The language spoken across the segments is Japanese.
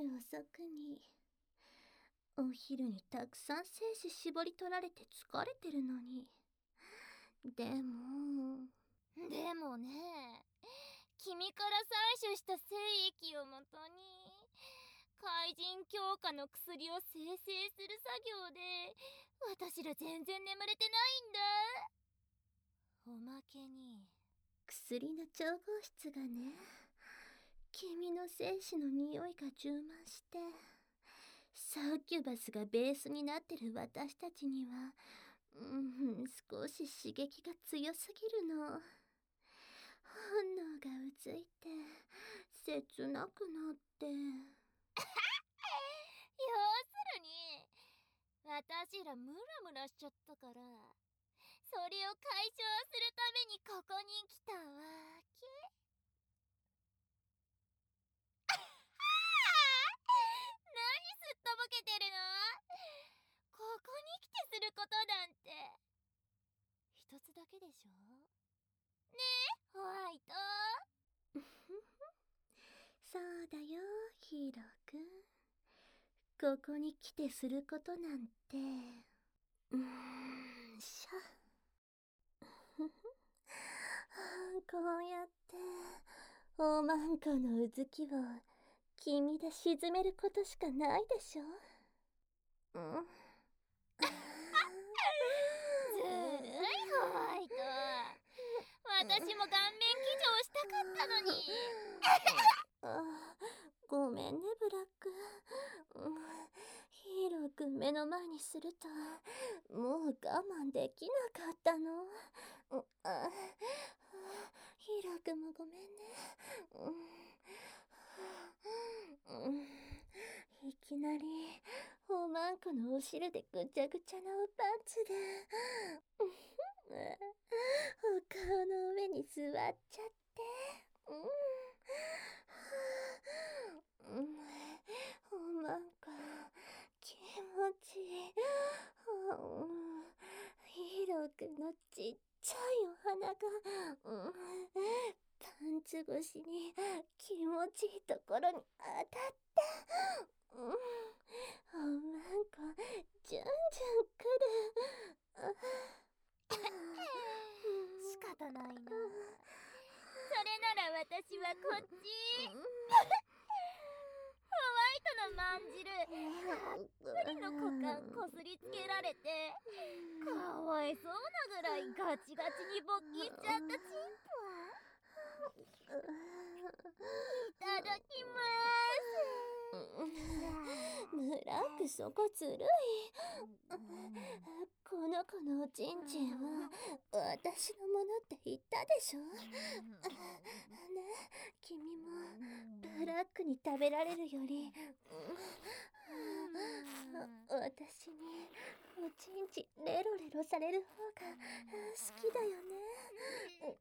遅くに。お昼にたくさん精子絞り取られて疲れてるのに。でもね、君から採取した精液をもとに怪人強化の薬を生成する作業で私ら全然眠れてないんだ。おまけに薬の調合室がね、君の精子の匂いが充満して、サーキュバスがベースになってる私たちには、少し刺激が強すぎるの。本能がうついて切なくなって。 要するに私らムラムラしちゃったから、それを解消するためにここに来たわけ。何すっとぼけてるの？ここに来てすることなんて一つだけでしょ？ねえ、ホワイト。 そうだよ、ヒーローくん。ここに来てすることなんて、しゃ。こうやって大マンコのうずきを君で沈めることしかないでしょ。 ずるい、ホワイト。私も顔面騎乗したかったのに。 ごめんね、ブラック。ヒーローくん目の前にするともう我慢できなかったの。ヒーローくんもごめんね。いきなりおまんこのお汁でぐちゃぐちゃなおパンツでお顔の上に座っちゃって。おまんこ気持ちいい。ヒーローくんのちっちゃいお花がパンツ越しに気持ちいいところに当たって、おまんこじゅんじゅんくる。 仕方ないな。それなら私はこっち。ホワイトのまんじるたっぷりの股間こすりつけられて、かわいそうなぐらいガチガチに勃起しちゃったチンポは。いただきます。 ブラック、そこずるい。この子のおちんちんは私のものって言ったでしょ。ね、君もブラックに食べられるより私におちんちんレロレロされる方が好きだよね。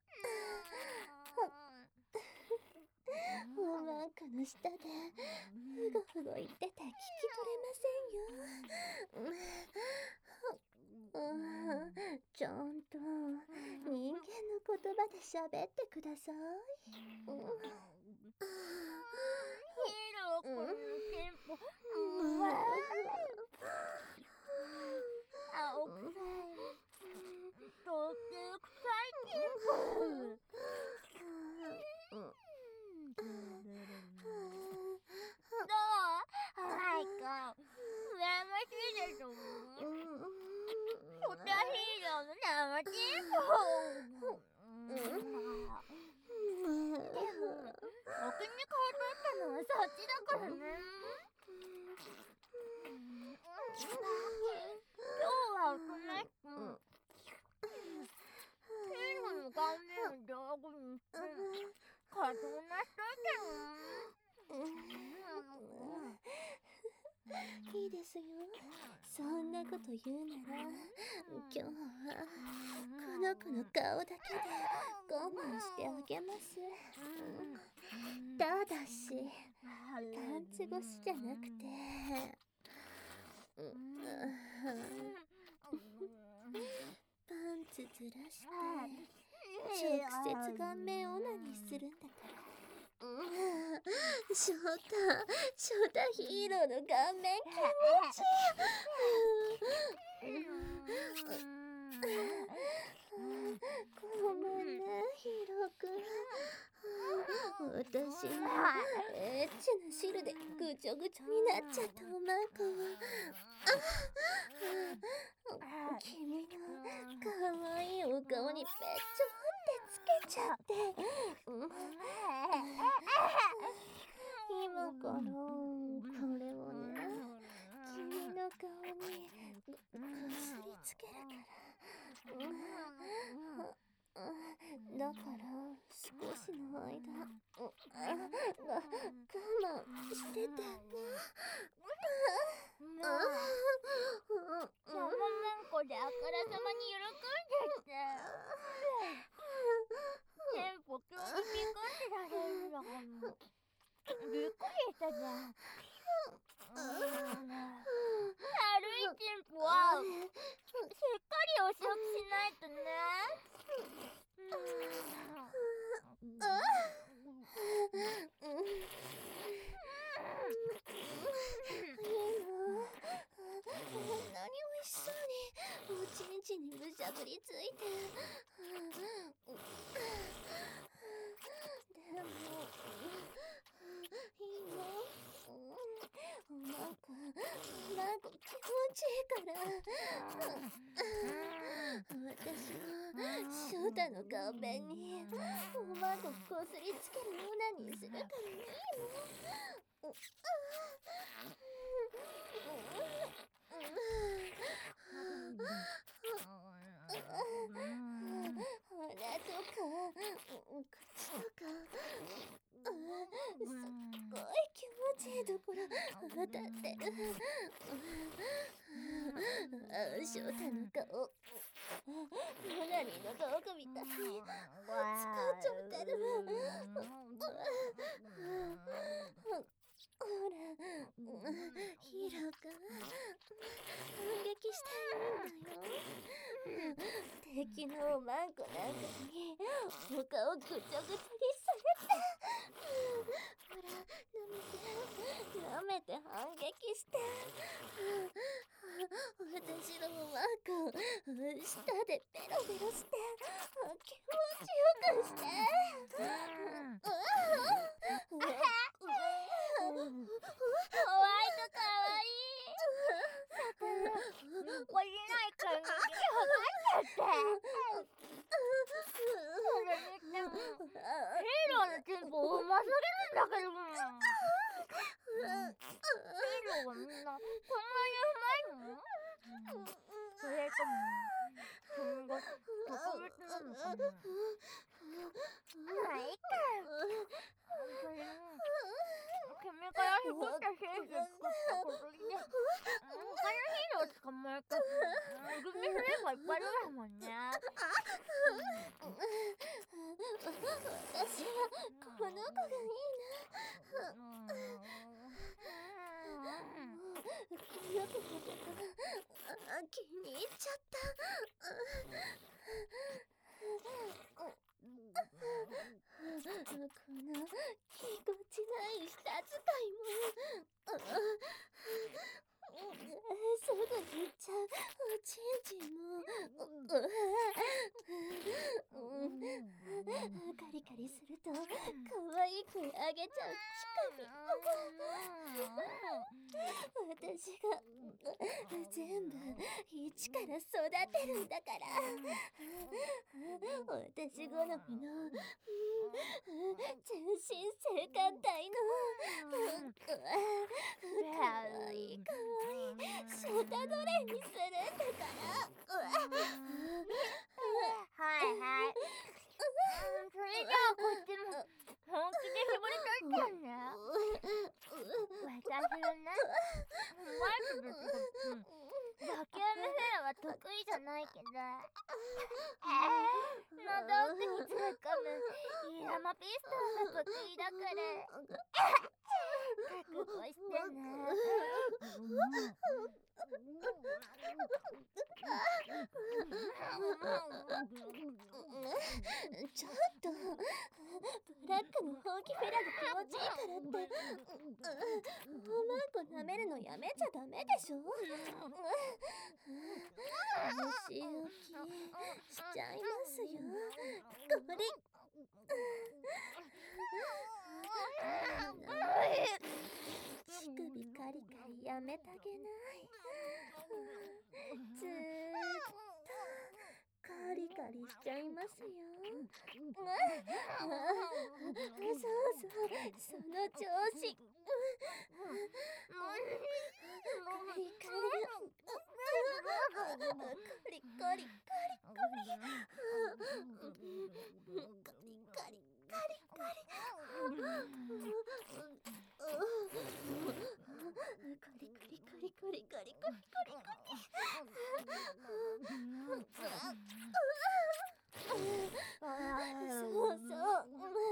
おまんこの下でふごふご言ってて聞き取れませんよ。ちゃんと人間の言葉で喋ってください。 ヒーローくんのテンポ青臭い、とって臭いテンポ。どう？ホワイト、羨ましいでしょ？ホタヒーローの生テンポ。でも僕に顔取ったのはそっちだからね。今日はおとなしくヒーローの顔面を道具にして過剰なしといてよ。 いいですよ。そんなこと言うなら今日はこの子の顔だけで我慢してあげます。ただしパンツ越しじゃなくてパンツずらして直接顔面オナニーするんだから。 翔太ヒーローの顔面気持ちいい。ごめんね、ヒーローくん。私もエッチな汁でぐちょぐちょになっちゃったおまんこを君のかわいいお顔にぺっちょってつけちゃって、今からこれをね、君の顔にこすりつけるから。だから少しの間我慢しててね。 シャママンコであからさまに喜んでてテンポ急にピクってられるのかも。びっくりしたじゃん。悪いテンポはしっかりお仕置きしないとね。 何美味しそうにおちんちんにむしゃぶりついて。でも今なんか気持ちいいから私も翔太の顔面におまんここすりつけるオナニーするからいいの？鼻とか口とかすっごい気持ちいいところ当たってる。翔太の顔オナニーの道具みたいに使っちゃってる。ほらヒーローくん反撃していいんだよ。敵のおまんこなんかにお顔ぐちょぐちょにされて。ほら舐めて反撃して。私のおまんこ舌でペロペロして気持ちよくして。 ホワイトかわいい。残りないから握り剥がしちゃって。それにしてもヒーローのテンポうますぎるんだけども。ヒーローはみんなこんなにうまいの？それとも君が特別なのかな？まあいいか。君から絞った精子作ったことで他のヒーロー捕まえたグミフレーバーいっぱいあるもんね。 私はこの子がいいな。この子のこと気に入っちゃった。このぎこちない舌使いもすぐにいっちゃうおちんちんもカリカリすると可愛い声あげちゃう乳首私が全部一から育てるんだから。私好みの純真性感帯のかわいいシャタドレンにするんだから。 はいはい。それじゃあこっちも本気で絞り取っちゃうね。私はね、マイクですけど、バキュームフェアは得意じゃないけど、喉奥に詰め込むイラマピストンが得意だから、覚悟してね。 ちょっとブラックの本気フェラが気持ちいいからっておまんこ舐めるのやめちゃダメでしょ。虫置きしちゃいますよ。これ乳首カリカリやめたげない。ずーっとカリカリしちゃいますよ。そうそう、その調子。カリカリカリカリそうそう。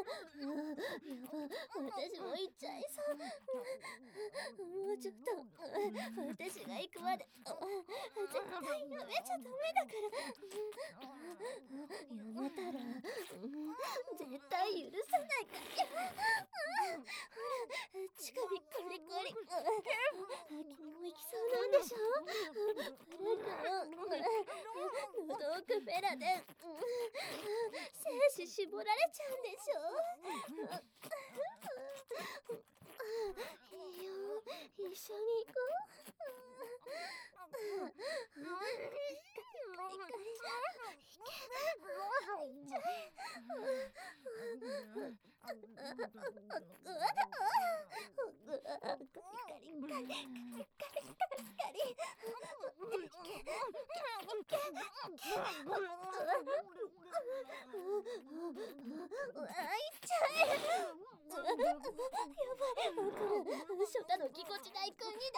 私も行っちゃいそう。もうちょっと私が行くまで絶対やめちゃダメだから。やめたら絶対許さないから。ほら、乳首コリコリ。君も行きそうなんでしょ。喉奥フェラで精子絞られちゃうんでしょ。いいよ、一緒に行こう。ショタのぎこちない国だ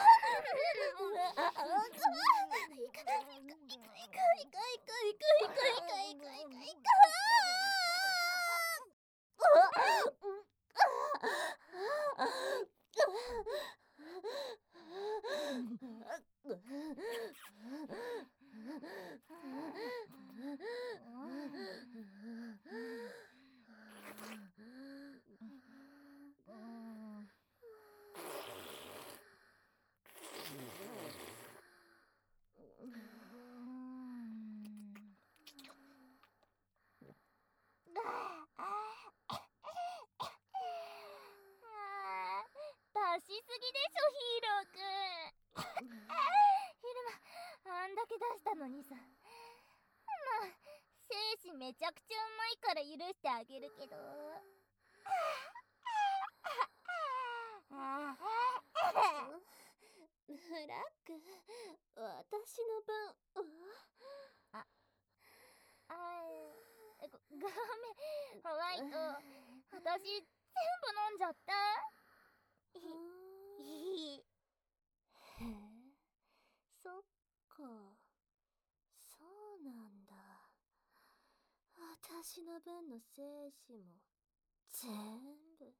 出しすぎでしょ、ヒーローくん。昼間あんだけ出したのにさ。まあ精子めちゃくちゃうまいから許してあげるけど。ブラック、私の分。ごめん、ホワイト。私全部飲んじゃった。へえ、そっか、そうなんだ。私の分の精子も全部。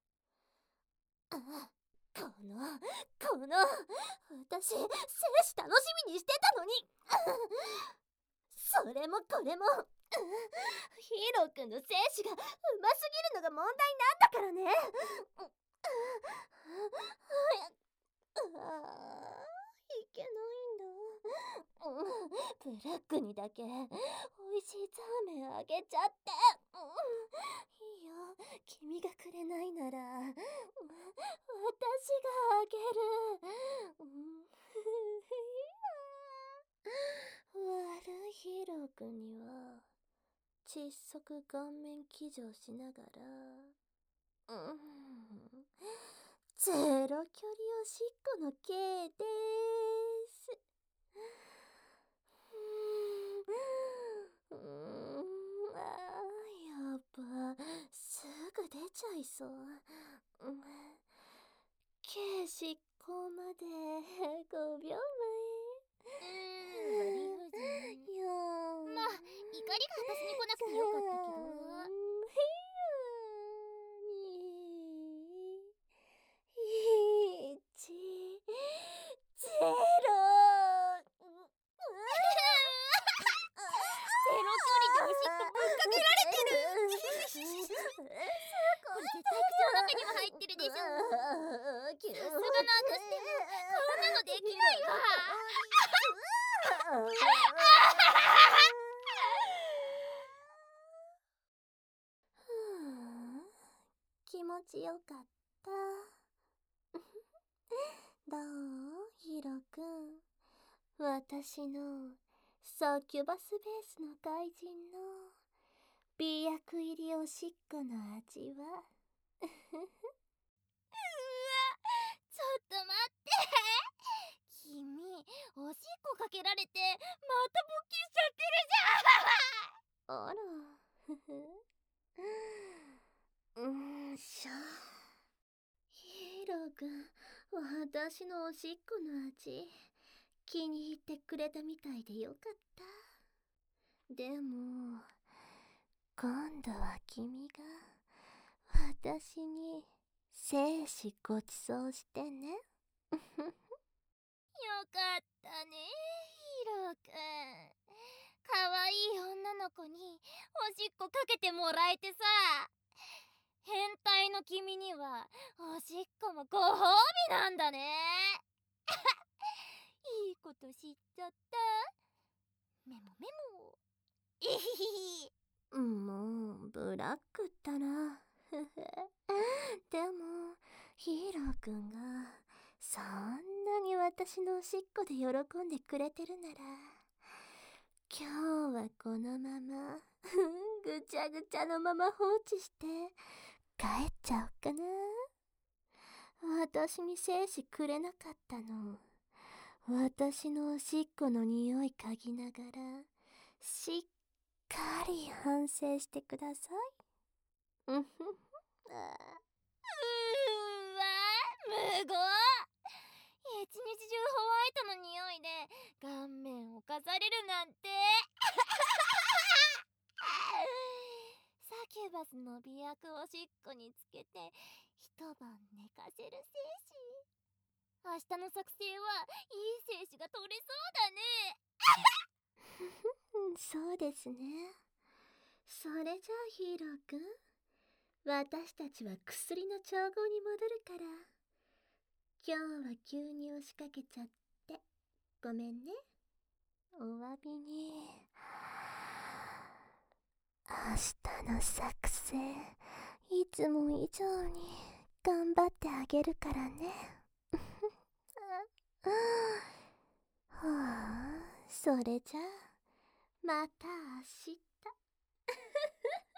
私精子楽しみにしてたのに。それもこれもヒーローくんの精子がうますぎるのが問題なんだからね。いけないんだ。ブラックにだけ美味しいザーメンあげちゃって。いいよ、君がくれないなら私があげる。悪いヒーローくんには窒息顔面騎乗しながらゼロ距離おしっこの刑です。やっぱすぐ出ちゃいそう。刑執行まで5秒前。まあ、怒りが私に来なくてよかったけど。ゼロ距離でおしっこぶっかけられてる。すご気持ちよかった。どうヒロくん。私のサキュバスベースの怪人の美薬入りおしっこの味は。 うわ、ちょっと待って。君、おしっこかけられてまた勃起しちゃってるじゃん。 あら、ふふ。しょ。ヒーローくん、私のおしっこの味、気に入ってくれたみたいでよかった。でも、今度は君が、私に、精子ごちそうしてね。 よかったね、ヒーローくん。かわいい女の子におしっこかけてもらえてさ。変態の君にはおしっこもご褒美なんだね。いいこと知っちゃった。メモメモ。えひひひ。 もう、ブラックったら。でも、ヒーローくんが、そんなに私のおしっこで喜んでくれてるなら、今日はこのまま、ぐちゃぐちゃのまま放置して、帰っちゃおうかな。私に精子くれなかったの。私のおしっこの匂い嗅ぎながら、しっかり反省してください。うんふふ。 無語。一日中ホワイトの匂いで顔面をかされるなんて。サキュバスの美薬おしっこにつけて一晩寝かせる精子。明日の作成はいい精子が取れそうだね。 そうですね。それじゃあヒーローくん、私たちは薬の調合に戻るから。今日は急に押しかけちゃってごめんね。お詫びに、明日の作戦いつも以上に頑張ってあげるからね。はあ、それじゃあまた明日。